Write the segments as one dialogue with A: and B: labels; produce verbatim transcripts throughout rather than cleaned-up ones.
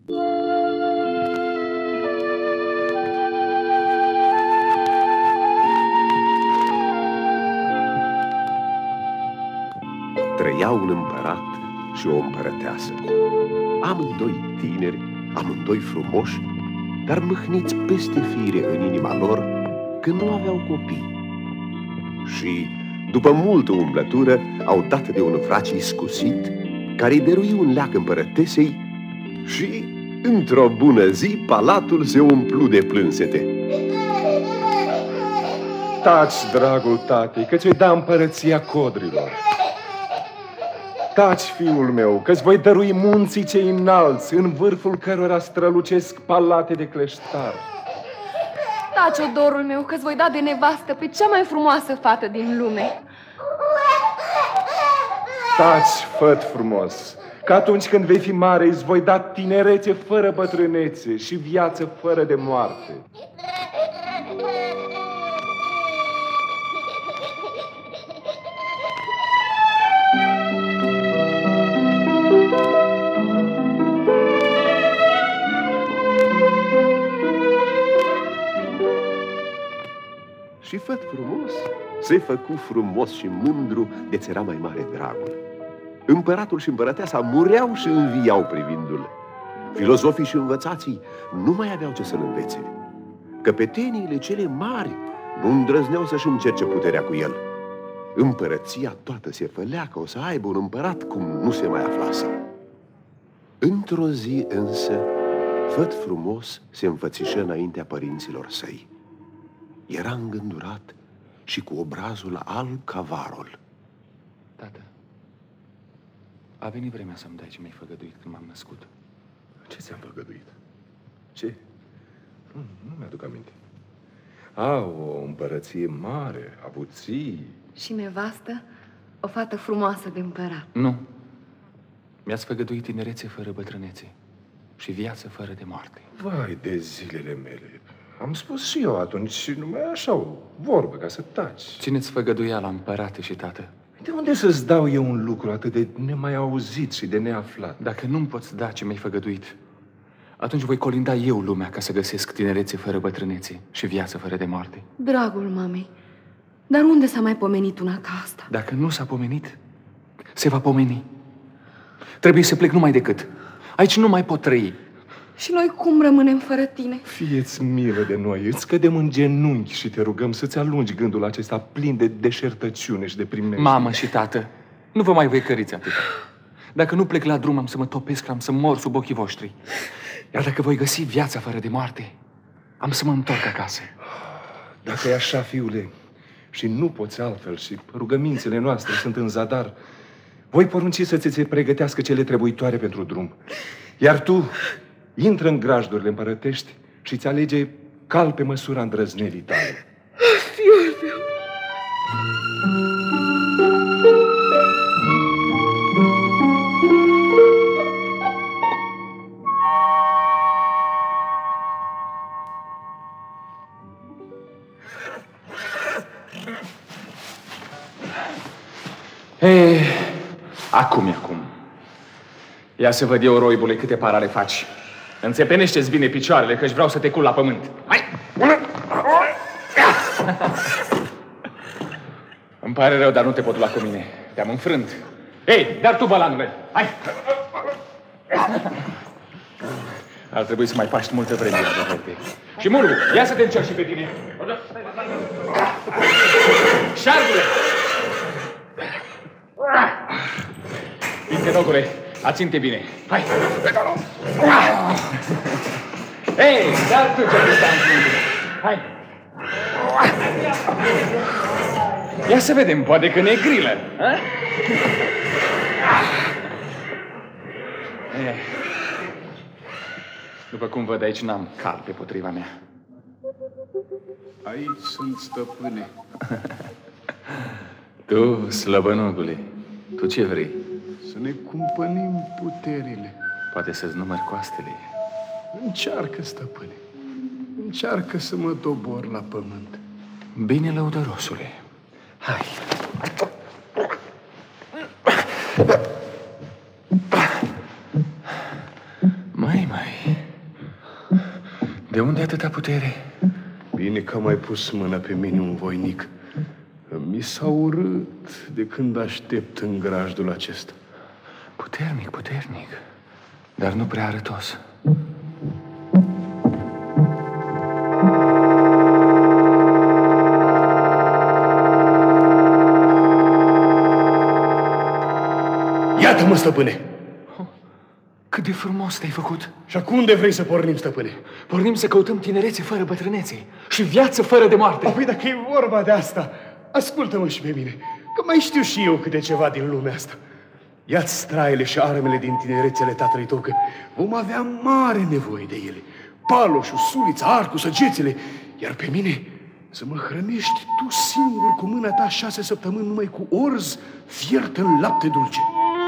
A: Trăia un împărat și o împărăteasă. Amândoi tineri, amândoi frumoși, dar mâhniți peste fire în inima lor că nu aveau copii. Și, după multă umblătură, au dat de un vraci iscusit care îi dărui un leac împărătesei și, într-o bună zi, palatul se umplu de plânsete.
B: Taci, dragul tati, că ți-o da împărăția codrilor. Taci, fiul meu, că-ți voi dărui munții cei înalți, în vârful cărora strălucesc palate de cleștar.
C: Taci, odorul meu, că-ți voi da de nevastă pe cea mai frumoasă fată din lume.
B: Taci, făt frumos, că atunci când vei fi mare îți voi da tinerețe fără bătrânețe și viață fără de moarte.
A: Și făt frumos se făcu frumos și mândru de-ți era mai mare dragul. Împăratul și împărăteasa mureau și înviau privindu-l. Filozofii și învățații nu mai aveau ce să-l învețe. Căpeteniile cele mari nu îndrăzneau să-și încerce puterea cu el. Împărăția toată se fălea că o să aibă un împărat cum nu se mai aflase. Într-o zi însă, făt frumos se înfățișă înaintea părinților săi. Era îngândurat și cu obrazul alb ca varul.
D: Tată, a venit vremea să-mi dai ce mi-ai făgăduit când m-am născut.
B: Ce ți-am făgăduit? Ce? Nu, nu mi-aduc aminte. A, o împărăție mare, avuții.
C: Și nevastă, o fată frumoasă de împărat.
D: Nu. Mi-ați făgăduit tinerețe fără bătrânețe și viață fără de moarte.
B: Vai de zilele mele. Am spus și eu atunci, numai așa o vorbă, ca să taci.
D: Țineți făgăduiala, împărate și tată.
B: De unde să-ți dau eu un lucru atât de nemai auzit și de neaflat?
D: Dacă nu-mi poți da ce mi-ai făgăduit, atunci voi colinda eu lumea ca să găsesc tinerețe fără bătrânețe și viață fără de moarte.
C: Dragul mamei, dar unde s-a mai pomenit una ca asta?
D: Dacă nu s-a pomenit, se va pomeni. Trebuie să plec numai decât. Aici nu mai pot trăi.
C: Și noi cum rămânem fără tine?
B: Fie-ți milă de noi, îți cădem în genunchi și te rugăm să-ți alungi gândul acesta plin de deșertăciune și de primejdie.
D: Mamă și tată, nu vă mai văicăriți atât. Dacă nu plec la drum, am să mă topesc, am să mor sub ochii voștri. Iar dacă voi găsi viața fără de moarte, am să mă întorc acasă.
B: Dacă e așa, fiule, și nu poți altfel și rugămințele noastre sunt în zadar, voi porunci să ți se pregătească cele trebuitoare pentru drum. Iar tu intră în grajdurile împărătești și îți alege cal pe măsura îndrăznelii tale.
C: Fiul meu!
D: Ei, acum e acum. Ia să văd eu, roibule, câte parale faci. Înțepenește-ți bine picioarele, că-și vreau să te cul la pământ. Hai! Îmi pare rău, dar nu te pot lua cu mine. Te-am înfrânt. Ei, dar tu, bălanule, hai! Ar trebui să mai paști multă vreme la verde. Și Muru, ia să te încerci și pe tine. Șargule! Pintenogule, aținte bine. Hai! Ei, dar tu ce-ai stai în frunte. Hai! Ia să vedem, poate că ne grilă. Eh. După cum văd, aici n-am cal pe potriva mea.
E: Aici sunt, stăpâne.
D: Tu, slăbănogule, tu ce vrei?
E: Să ne cumpănim puterile.
D: Poate să-ți numări coastele.
E: Încearcă, stăpâne. Încearcă să mă dobor la pământ.
D: Bine, lăudărosule. Hai. Mai Hai, mai. De unde atâta putere?
E: Bine că am mai pus mâna pe mine un voinic. Mi s-a urât de când aștept în grajdul acesta.
D: Puternic, puternic, dar nu prea arătos.
E: Iată-mă, stăpâne!
D: Cât de frumos te-ai făcut!
E: Și acum unde vrei să pornim, stăpâne?
D: Pornim să căutăm tinerețe fără bătrânețe și viață fără de moarte.
E: Apoi, dacă e vorba de asta, ascultă-mă și pe mine, că mai știu și eu câte ceva din lumea asta. Ia-ți straile și armele din tinerețele tatălui tău, că vom avea mare nevoie de ele. Paloșul, sulița, arcul, săgețile, iar pe mine să mă hrănești tu singur cu mâna ta șase săptămâni numai cu orz fiert în lapte dulce.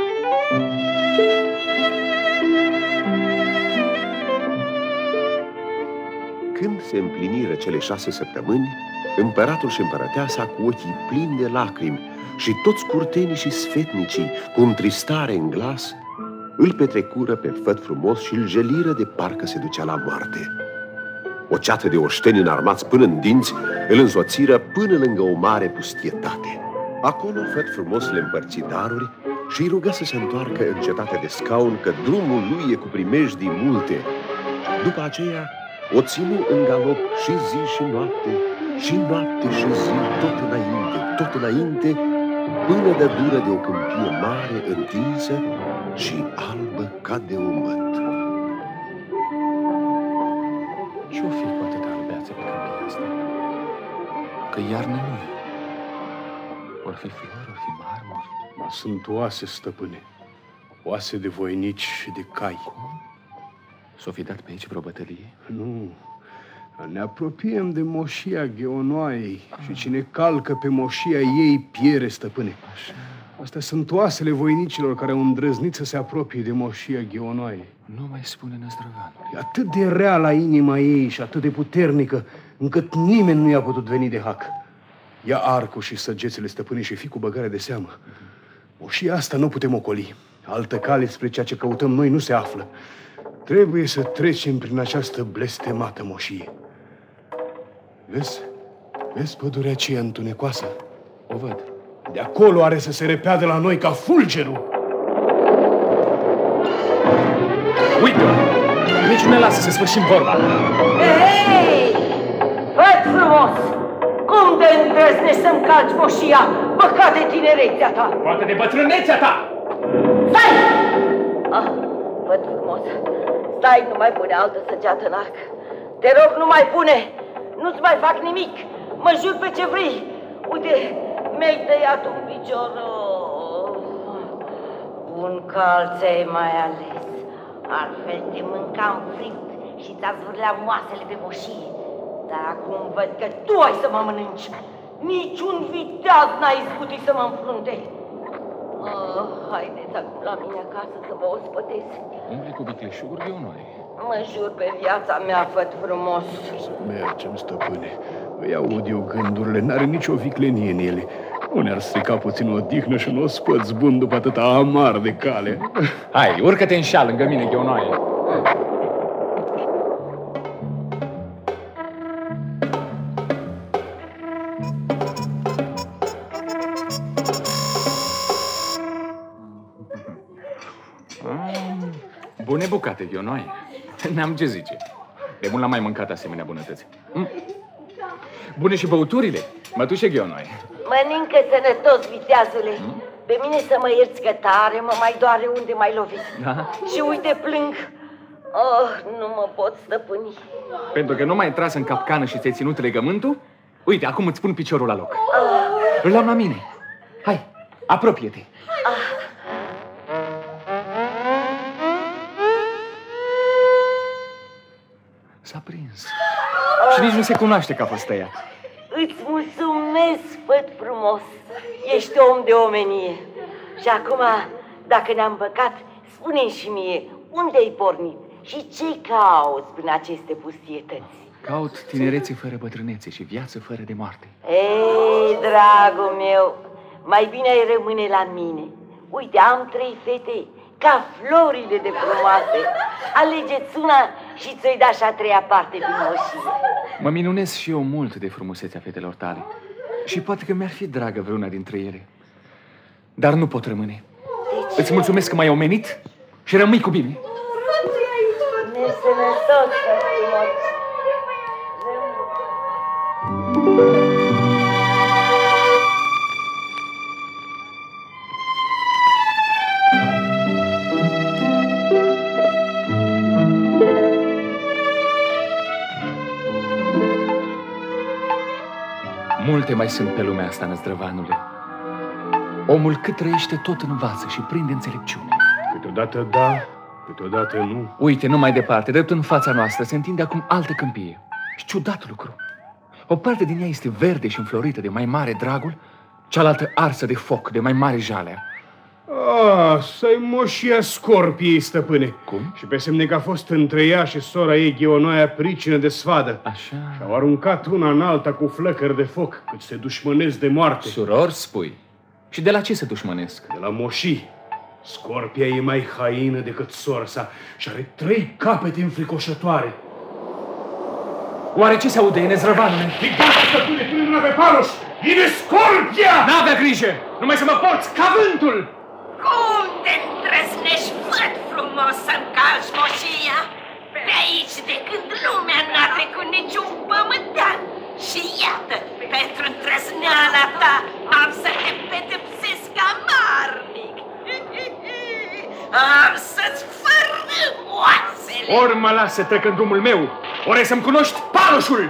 A: Când se împliniră cele șase săptămâni, împăratul și împărăteasa, cu ochii plini de lacrimi, și toți curtenii și sfetnicii, cu întristare în glas, îl petrecură pe Făt Frumos și îl jeliră de parcă se ducea la moarte. O ceată de oșteni înarmați până în dinți îl însoțiră până lângă o mare pustietate. Acolo Făt Frumos le împărți daruri și îi rugă să se întoarcă în cetatea de scaun, că drumul lui e cu primejdii multe. După aceea o ținu în galop și zi și noapte, și noapte și zi, tot înainte, tot înainte, până de dură de o câmpie mare, întinsă și albă ca de o măt.
D: Ce-o fi cu atâta albeață pe câmpia asta? Că iarnă nu e. Or fi flori, or fi marmuri.
E: Sunt oase, stăpâne, oase de voinici și de cai.
D: S-o fi dat pe aici vreo bătălie?
E: Nu, ne apropiem de moșia Gheonoaiei și cine calcă pe moșia ei piere, stăpâne.
D: Așa.
E: Astea sunt oasele voinicilor care au îndrăznit să se apropie de moșia Gheonoaiei.
D: Nu mai spune năzdrăvanul.
E: E atât de rea la inima ei și atât de puternică, încât nimeni nu i-a putut veni de hac. Ia arcul și săgețele, stăpâne, și fii cu băgare de seamă. Moșia asta nu putem ocoli. Altă cale spre ceea ce căutăm noi nu se află. Trebuie să trecem prin această blestemată moșie. Vezi? Vezi pădurea aceea întunecoasă?
D: O văd.
E: De acolo are să se repeadă la noi ca fulgerul.
D: Uite-o! Nici nu ne lasă să sfârșim vorba.
F: Hei! Făt Frumos! Cum de îndrăznești să-mi calci moșia, păcat de tinerețea ta?
D: Poate de bătrânețea ta!
F: Stai! Ah, Făt Frumos, stai, nu mai pune altă săgeată în arc. Te rog, nu mai pune! Nu-ți mai fac nimic! Mă jur pe ce vrei! Uite, mi-ai tăiat un picior. Un calț ai mai ales. Altfel te mâncam fript și ți-a zvârlea moasele pe moșie. Dar acum văd că tu ai să mă mănânci. Niciun viteaz n-a izbutit să mă înfrunte. Oh, haideți acum la mine acasă să vă ospătesc.
D: Umbli cu vicleșuguri de onoare.
F: Mă jur pe viața mea, Făt Frumos.
E: Să mergem, stăpâne. Îi aud eu gândurile, n-are nicio viclenie în ele. Nu ne-ar strica puțin o odihnă și un ospăț bun după atâta amar de cale.
D: Hai, urcă-te în șal lângă mine, Gheonoaie. Bune bucate, Gheonoaie. N-am ce zice. De mult n-am mai mâncat asemenea bunătăți. Mm. Bune și băuturile, mătușe Gheonoaie.
F: Mănâncă sănătos, viteazule. Mm? Pe mine să mă ierți că tare mă mai doare unde m-ai lovit.
D: Da?
F: Și uite, plâng. Oh, nu mă pot stăpâni.
D: Pentru că nu m-ai tras în capcană și ți-ai ținut legământul? Uite, acum îți pun piciorul la loc.
F: Ah.
D: Îl am la mine. Hai, apropie-te.
F: Ah.
D: S-a prins. Și nici nu se cunoaște că a fost tăiat.
F: Îți mulțumesc, Făt Frumos. Ești om de omenie. Și acum, dacă ne-am păcat, spune-mi și mie, unde ai pornit și ce cauți prin aceste pustietăți?
D: Caut tinerețe fără bătrânețe și viață fără de moarte.
F: Ei, dragul meu, mai bine ai rămâne la mine. Uite, am trei fete, ca florile de frumoase. Alegeți una și ți-o-i da și a treia parte din moșie.
D: Mă minunez și eu mult de frumusețea fetelor tale. Și poate că mi-ar fi dragă vreuna dintre ele. Dar nu pot rămâne. Îți mulțumesc că m-ai omenit și rămâi cu bine.
F: Nesănătos, frumos.
D: Multe mai sunt pe lumea asta, năzdrăvanule. Omul cât trăiește tot învață și prinde înțelepciune.
E: Câteodată da, câteodată nu.
D: Uite, nu mai departe, drept în fața noastră, se întinde acum altă câmpie. Și ciudat lucru. O parte din ea este verde și înflorită de mai mare dragul, cealaltă arsă de foc, de mai mare jalea.
E: Ah, să-i moșia Scorpiei, stăpâne.
D: Cum?
E: Și pe semne că a fost între ea și sora ei Gheonoaia pricină de sfadă.
D: Așa.
E: Și-au aruncat una în alta cu flăcări de foc, cât se dușmănesc de moarte.
D: Suror, spui. Și de la ce se dușmănesc?
E: De la moșii. Scorpia e mai haină decât sora sa și are trei capete înfricoșătoare.
D: Oare ce se aude, năzdrăvanule?
E: E gata, stăpâne, pune mâna pe Palos! Vine Scorpia!
D: N-avea grijă! Numai să mă porți ca vântul!
F: Cum te îndrăznești, văd frumos, să-mi calci moșia? Pe aici, de când lumea n-a trecut niciun pământean. Și iată, pentru îndrăzneala ta, am să te pedepsesc amarnic. Am să-ți fărâm oasele.
D: Ori mă las să trec în drumul meu, ori să-mi cunoști Paloșul!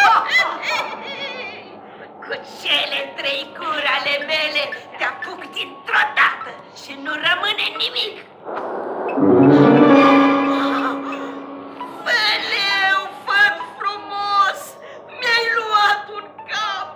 F: Cu cele trei guri ale mele te apuc dintr-o dată și nu rămâne nimic. Feleu, făt frumos, mi-ai luat un cap.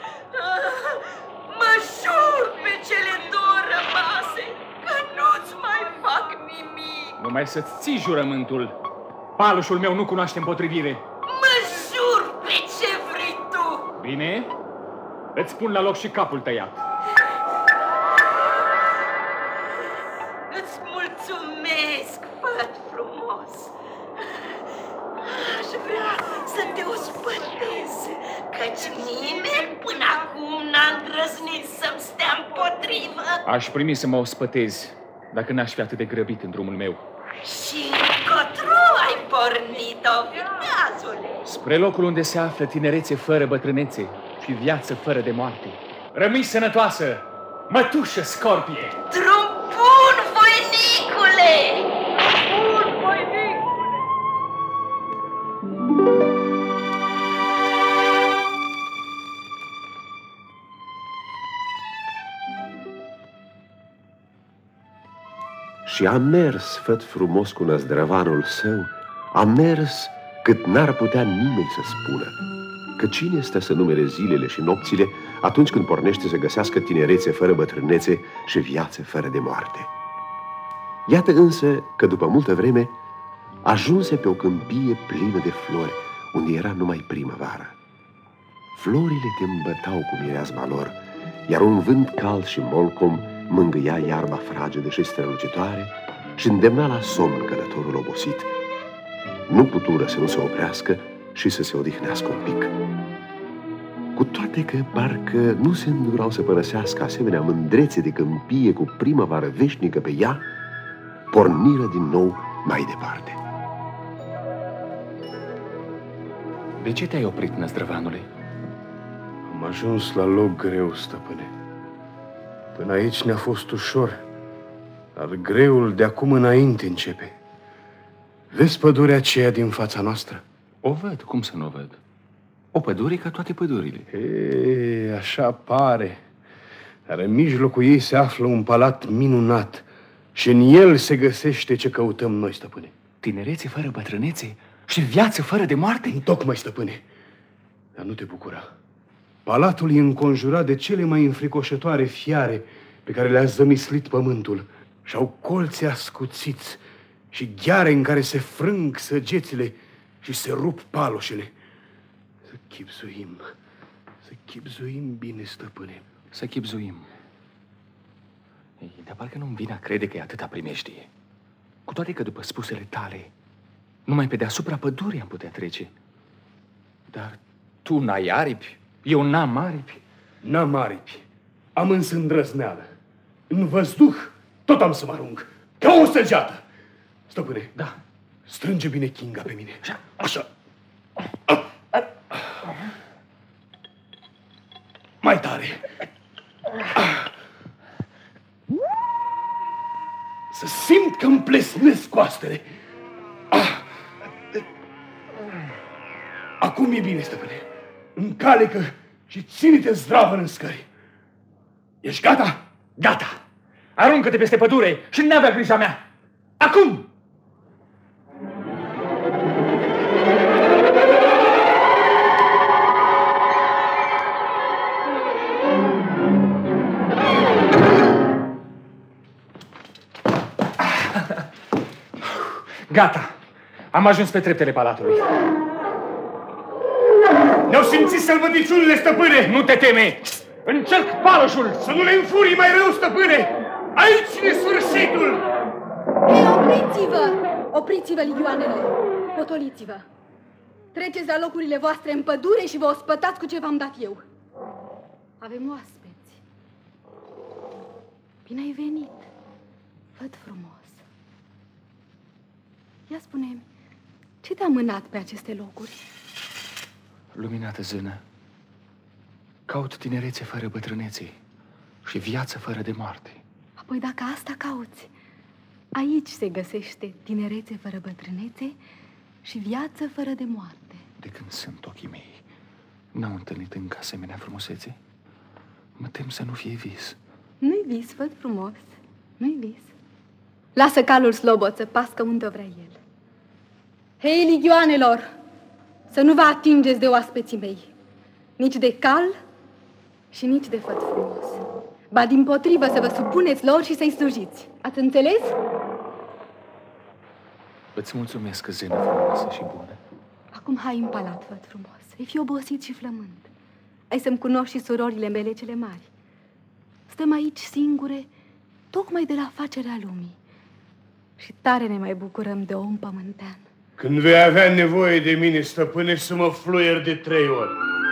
F: Mă jur pe cele două rămase că nu-ți mai fac nimic.
D: Numai să-ți ții jurământul. Paloșul meu nu cunoaște împotrivire.
F: Mă jur pe ce vrei tu.
D: Bine? Îți pun la loc și capul tăiat.
F: Îți mulțumesc, făt frumos. Aș vrea să te ospătez, căci nimeni până acum n-a îndrăznit să-mi stea împotrivă.
D: Aș primi să mă ospătezi, dacă n-aș fi atât de grăbit în drumul meu.
F: Și încotro ai pornit-o, viteazule?
D: Spre locul unde se află tinerețe fără bătrânețe și viață fără de moarte. Rămâi sănătoasă, mătușă Scorpie!
F: Drum bun, voinicule! Bun, voinicule!
A: Și a mers, făt frumos, cu năzdrăvanul său, a mers cât n-ar putea nimeni să spună. Că cine stă să numere zilele și nopțile atunci când pornește să găsească tinerețe fără bătrânețe și viață fără de moarte? Iată însă că după multă vreme ajunse pe o câmpie plină de flori, unde era numai primăvară. Florile te îmbătau cu mireasma lor, iar un vânt cald și molcom mângâia iarba fragedă și strălucitoare și îndemna la somn călătorul obosit. Nu putură să nu se oprească și să se odihnească un pic. Cu toate că parcă nu se îndurau să părăsească asemenea mândrețe de câmpie cu primăvară veșnică pe ea, porniră din nou mai departe.
D: De ce te-ai oprit, năzdrăvanule?
E: Am ajuns la loc greu, stăpâne. Până aici ne-a fost ușor, dar greul de acum înainte începe. Vezi pădurea aceea din fața noastră?
D: O văd, cum să nu o văd? O pădure ca toate pădurile.
E: E, așa pare. Dar în mijlocul ei se află un palat minunat și în el se găsește ce căutăm noi, stăpâne.
D: Tinerețe fără bătrânețe și viață fără de moarte?
E: Tocmai, stăpâne. Dar nu te bucura. Palatul e înconjurat de cele mai înfricoșătoare fiare pe care le-a zămislit pământul și au colți ascuțiți și gheare în care se frâng săgețile și se rup paloșele. Să chipzuim, să chipzuim bine, stăpâne.
D: Să chipzuim. Ei, dar parcă nu-mi vine a crede că e atâta primejdie. Cu toate că după spusele tale, numai pe deasupra pădurii am putea trece. Dar tu n-ai aripi, eu n-am aripi.
E: N-am aripi, am însă îndrăzneală. În văzduh tot am să mă arunc, ca o săgeată. Stăpâne,
D: Da.
E: strânge bine Kinga pe mine.
D: Așa.
E: Așa. Mai tare. Să simt că îmi plesnesc coastele. Acum e bine, stăpâne. Încalecă și ține-te zdravă în scări. Ești gata?
D: Gata! Aruncă-te peste pădure și n-avea grija mea! Acum! Gata! Am ajuns pe treptele palatului.
E: Ne-au simțit sălbăticiunile, stăpâne!
D: Nu te teme! Încerc paloșul!
E: Să nu le înfurii mai rău, stăpâne! Aici e sfârșitul!
G: Ei, opriți-vă! Opriți-vă, ligioanele! Potoliți-vă! Treceți la locurile voastre în pădure și vă ospătați cu ce v-am dat eu. Avem oaspeți. Bine ai venit, văd frumos. Ia spune-mi, ce te-a mânat pe aceste locuri?
D: Luminată zână, caut tinerețe fără bătrânețe și viață fără de moarte.
G: Apoi dacă asta cauți, aici se găsește tinerețe fără bătrânețe și viață fără de moarte.
D: De când sunt ochii mei, n-au întâlnit încă asemenea frumusețe. Mă tem să nu fie vis.
G: Nu-i vis, văd frumos, nu-i vis. Lasă calul slobot să pască unde vrea el. Hei, ligioanelor, să nu vă atingeți de oaspeții mei, nici de cal și nici de făt frumos. Ba dimpotrivă să vă supuneți lor și să-i slujiți. Ați înțeles?
D: Îți mulțumesc, zână frumoasă și bună.
G: Acum hai în palat, făt frumos. Ai fi obosit și flământ. Ai să-mi cunoști și surorile mele cele mari. Stăm aici singure, tocmai de la facerea lumii. Și tare ne mai bucurăm de om pământean.
E: Când vei avea nevoie de mine, stăpâne, să mă fluier de trei ori.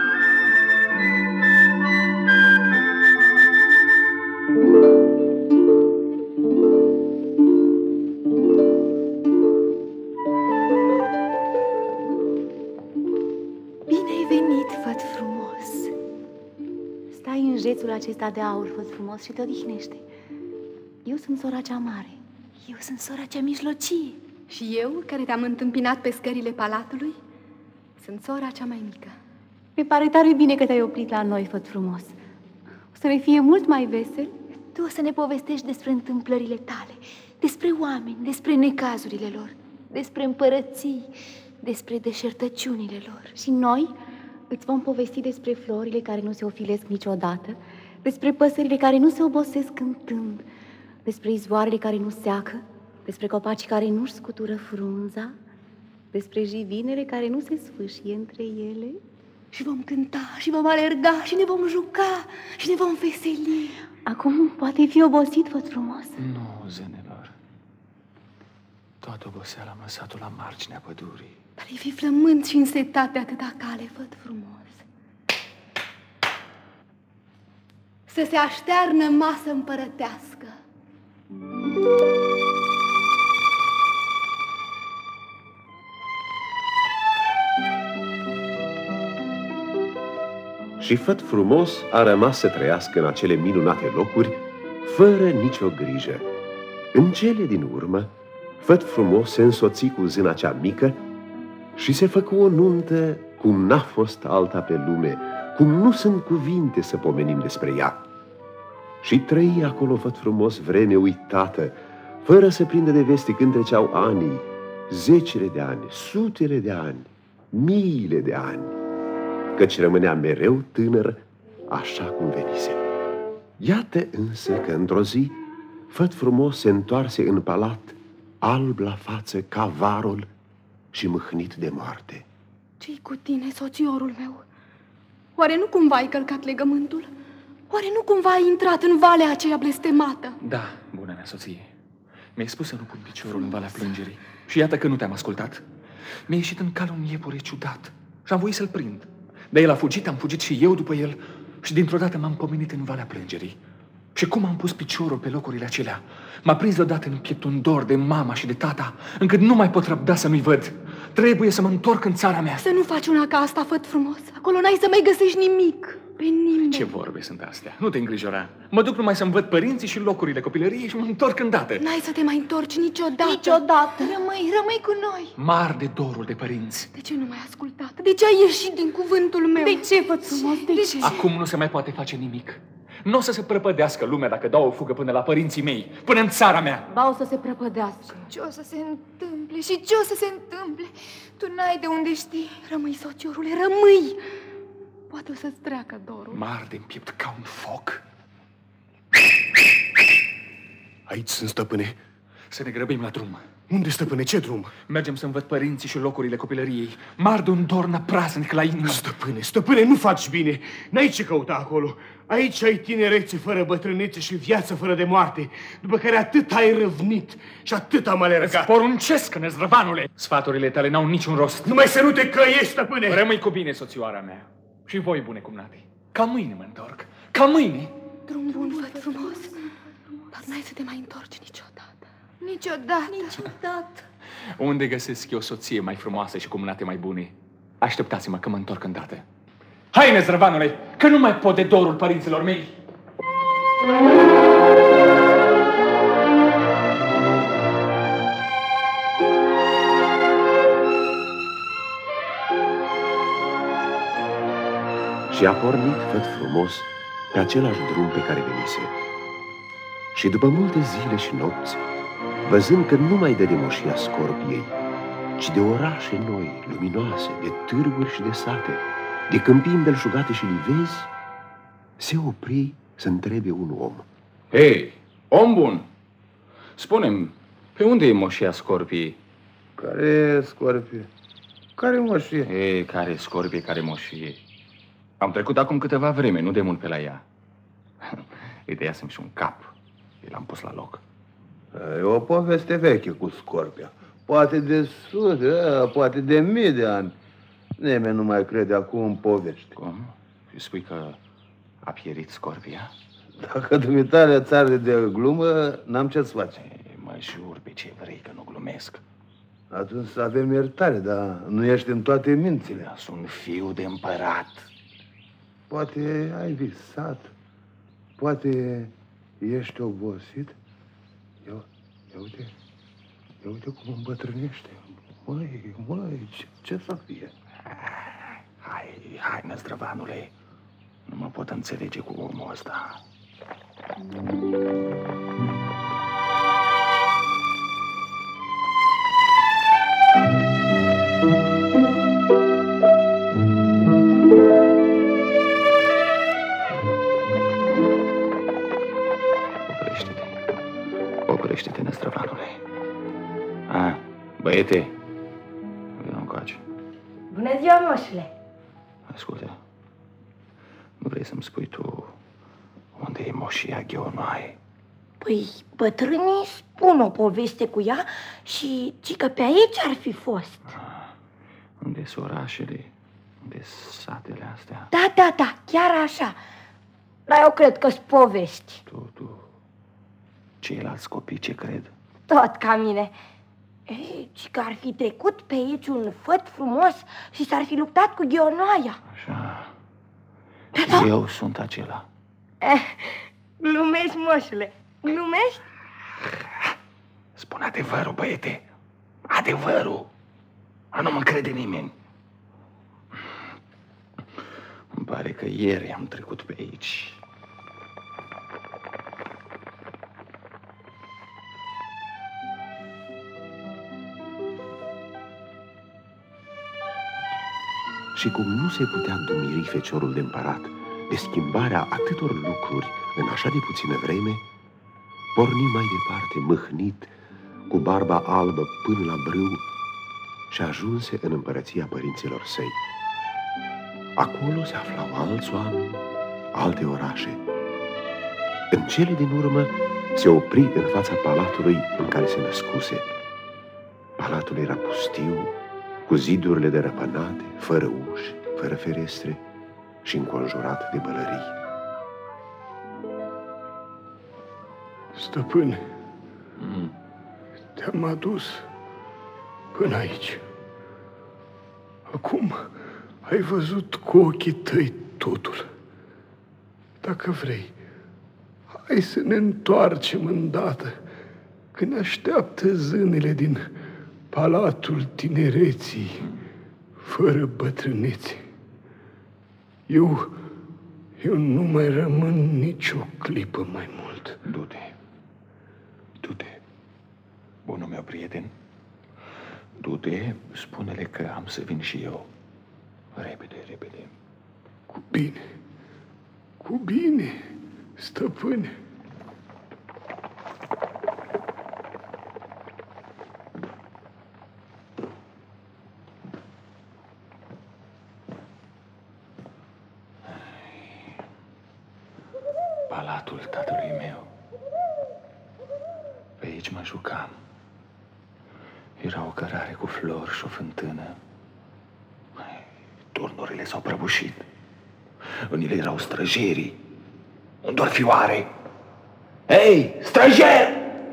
G: Bine ai venit, făt frumos.
H: Stai în jețul acesta de aur, făt frumos, și te odihnește. Eu sunt sora cea mare.
G: Eu sunt sora cea mijlocie. Și eu, care te-am întâmpinat pe scările palatului, sunt sora cea mai mică.
H: Mi pare tare bine că te-ai oprit la noi, făt frumos. O să ne fie mult mai vesel.
G: Tu o să ne povestești despre întâmplările tale, despre oameni, despre necazurile lor, despre împărății, despre deșertăciunile lor.
H: Și noi îți vom povesti despre florile care nu se ofilesc niciodată, despre păsările care nu se obosesc cântând, despre izvoarele care nu seacă, despre copacii care nu-și scutură frunza, despre jivinele care nu se sfâșie între ele.
G: Și vom cânta, și vom alerga, și ne vom juca, și ne vom veseli.
H: Acum poate fi obosit, făt frumos.
D: Nu, zânelor. Toată oboseala am lăsat-o la marginea pădurii.
G: Dar îi fi flământ și însetat de atâta cale, făt frumos. Să se aștearnă masă împărătească.
A: Și făt frumos a rămas să trăiască în acele minunate locuri, fără nicio grijă. În cele din urmă, făt frumos se însoți cu zâna cea mică și se făcu o nuntă cum n-a fost alta pe lume, cum nu sunt cuvinte să pomenim despre ea. Și trăi acolo făt frumos vreme uitată, fără să prindă de veste când treceau anii, zecile de ani, sutele de ani, miile de ani, căci rămânea mereu tânăr, așa cum venise. Iată însă că într-o zi, făt frumos se întoarse în palat, alb la față ca varul și mâhnit de moarte.
G: Ce-i cu tine, soțiorul meu? Oare nu cumva ai călcat legământul? Oare nu cumva ai intrat în valea aceea blestemată?
D: Da, bună mea soție. Mi-ai spus să nu pun piciorul în valea plângerii. Și iată că nu te-am ascultat. Mi-a ieșit în cal un iepure ciudat și am voit să-l prind. Dar el a fugit, am fugit și eu după el și dintr-o dată m-am pomenit în valea plângerii. Și cum am pus piciorul pe locurile acelea, m-a prins deodată în piept un dor de mama și de tata, încât nu mai pot răbda să nu-i văd. Trebuie să mă întorc în țara mea.
G: Să nu faci una ca asta, făt frumos. Acolo n-ai să mai găsești nimic, pe nimeni.
D: Ce vorbe sunt astea? Nu te îngrijora. Mă duc numai să-mi văd părinții și locurile copilăriei și mă întorc îndată.
G: N-ai să te mai întorci niciodată.
F: Niciodată.
G: Rămâi, rămâi cu noi.
D: Mar de dorul de părinți.
G: De ce nu m-ai ascultat? De ce ai ieșit din cuvântul meu?
F: De ce, făt frumos? De, de ce?
D: Acum nu se mai poate face nimic. Nu o să se prăpădească lumea dacă dau o fugă până la părinții mei, până în țara mea.
H: Ba o să se prăpădească.
C: Ce o să se întâmple și ce o să se întâmple? Tu n-ai de unde știi.
G: Rămâi, sociorule, rămâi. Poate o să-ți treacă dorul.
D: Mar de-mi piept ca un foc.
E: Aici sunt, stăpâne.
D: Să ne grăbim la drum.
E: Unde, stăpâne? Ce drum?
D: Mergem să-mi văd părinții și locurile copilăriei. Mar de un dor năpraznic la inimă.
E: Stăpâne, stăpâne, nu faci bine. N-ai ce căuta acolo. Aici ai tinerețe fără bătrânețe și viață fără de moarte, după care atât ai răvnit și atât am alergat.
D: Îți poruncesc, năzdrăvanule! Sfaturile tale n-au niciun rost.
E: Numai să nu te căiești, stăpâne!
D: Rămâi cu bine, soțioara mea. Și voi, bune cumnate. Ca mâine mă întorc. Ca mâine!
G: Drum bun, făt frumos. Dar n-ai să te mai întorci niciodată.
C: Niciodată.
G: Niciodată.
D: Unde găsesc eu o soție mai frumoasă și cumnate mai bune? Așteptați-mă că mă întorc îndată. Hai, năzdrăvanule, că nu mai pot de dorul părinților mei.
A: Și a pornit, făt frumos, pe același drum pe care venise. Și după multe zile și nopți, văzând că nu mai dă de moșia scorpiei, ci de orașe noi, luminoase, de târguri și de sate, de câmpii îmbelșugate și livezi, se opri să întrebe un om.
D: Hei, om bun, spune-mi, pe unde e moșia scorpiei?
I: Care e scorpie? Care moșie?
D: Ei, care scorpie, care moșie? Am trecut acum câteva vreme, nu de mult pe la ea. Îi tăiasem și un cap. L-am pus la loc.
I: E o poveste veche cu scorpia. Poate de sute, poate de mii de ani. Nimeni nu mai crede acum în povești.
D: Cum? Și spui că a pierit scorpia?
I: Dacă dumitale țară de glumă, n-am ce-ți face.
D: Ei, mă jur pe ce vrei că nu glumesc.
I: Atunci să avem iertare, dar nu ești în toate mințile.
D: Da, sunt fiu de împărat.
I: Poate ai visat, poate ești obosit. Eu, eu uite, eu uite cum îmbătrânește. Măi, măi, ce, ce să fie?
D: Hai, hai, năzdrăvanule. Nu mă pot înțelege cu omul ăsta. Oprește-te. Oprește-te, năzdrăvanule. A, băiete, vină încoace.
F: Bună ziua, moșule!
D: Ascultă, nu vrei să-mi spui tu unde e moșia Gheonoaie?
F: Păi, bătrânii spun o poveste cu ea și ci că pe aici ar fi fost.
D: Ah, unde sunt orașele, unde satele astea?
F: Da, da, da, chiar așa. Dar eu cred că-s povești.
D: Tu, tu, ceilalți copii ce cred?
F: Tot ca mine. Ei, ci că ar fi trecut pe aici un făt frumos și s-ar fi luptat cu Gheonoaia.
D: Așa.
F: Da, da.
D: Eu sunt acela.
F: Eh, glumești, moșule, glumești?
D: Spune adevărul, băiete. Adevărul. A, nu mă crede nimeni. Îmi pare că ieri am trecut pe aici.
A: Și cum nu se putea dumiri feciorul de împărat de schimbarea atâtor lucruri în așa de puțină vreme, porni mai departe, mâhnit, cu barba albă până la brâu și ajunse în împărăția părinților săi. Acolo se aflau alți oameni, alte orașe, În cele din urmă se opri în fața palatului în care se născuse. Palatul era pustiu, cu zidurile derăpânate, fără uși, fără ferestre și înconjurat de bălării.
E: Stăpâne, mm. te-am adus până aici. Acum ai văzut cu ochii tăi totul. Dacă vrei, hai să ne întoarcem îndată, că ne așteaptă zânele din palatul tinereții, fără bătrânețe. Eu, eu nu mai rămân nicio clipă mai mult.
D: Du-te, du-te, bunul meu prieten, du-te, spune-le că am să vin și eu. Repede, repede.
E: Cu bine, cu bine, stăpâne.
D: Palatul tatălui meu. Pe aici mă jucam. Era o cărare cu flori și o fântână. Turnurile s-au prăbușit. În ele erau străjerii. Unde-or fi oare? Hei, străjer!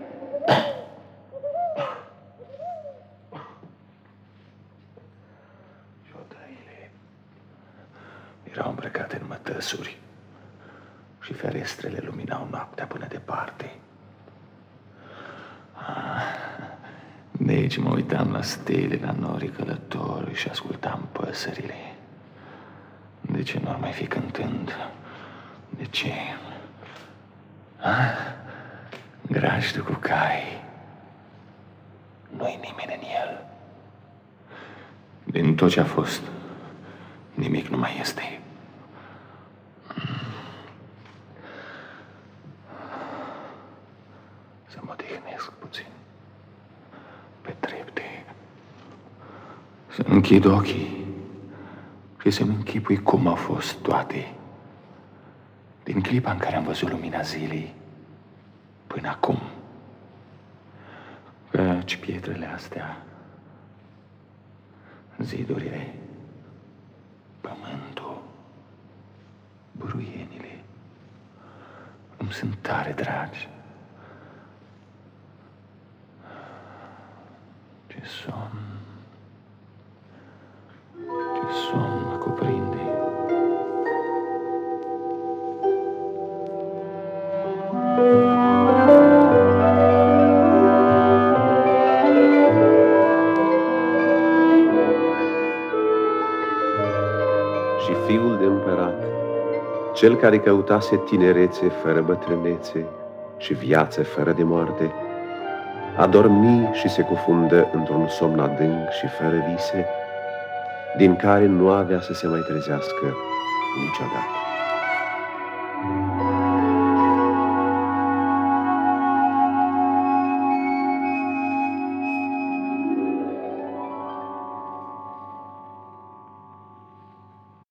D: Și odăile erau îmbrăcate în mătăsuri și ferestrele luminau noaptea până departe. De aici mă uitam la stele, la norii călători și ascultam păsările. De ce nu ar mai fi cântând? De ce? Ah, grajdul cu cai. Nu-i nimeni în el. Din tot ce a fost, nimic nu mai este. Să mă odihnesc puțin. Pe trepte. Să închid ochii și să-mi închipui cum au fost toate. Din clipa în care am văzut lumina zilei până acum. Căci pietrele astea, zidurile, pământul, buruienile, îmi sunt tare dragi. Ce somn, ce somn mă cuprinde.
A: Și fiul de împărat, cel care căutase tinerețe fără bătrânețe și viață fără de moarte, a dormi și se cufundă într-un somn adânc și fără vise, din care nu avea să se mai trezească niciodată.